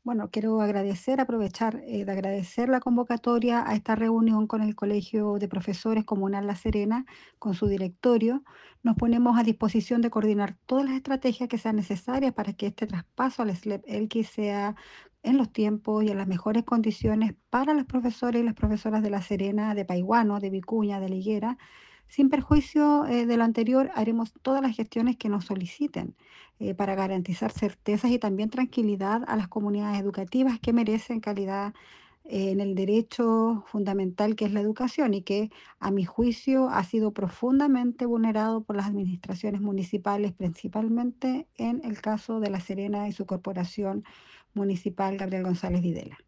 Bueno, quiero aprovechar de agradecer la convocatoria a esta reunión con el Colegio de Profesores Comunal La Serena, con su directorio. Nos ponemos a disposición de coordinar todas las estrategias que sean necesarias para que este traspaso al SLEP-ELQUI sea en los tiempos y en las mejores condiciones para los profesores y las profesoras de La Serena, de Paiguano, de Vicuña, de La Higuera. Sin perjuicio de lo anterior, haremos todas las gestiones que nos soliciten para garantizar certezas y también tranquilidad a las comunidades educativas que merecen calidad en el derecho fundamental que es la educación y que, a mi juicio, ha sido profundamente vulnerado por las administraciones municipales, principalmente en el caso de La Serena y su corporación municipal Gabriel González Videla.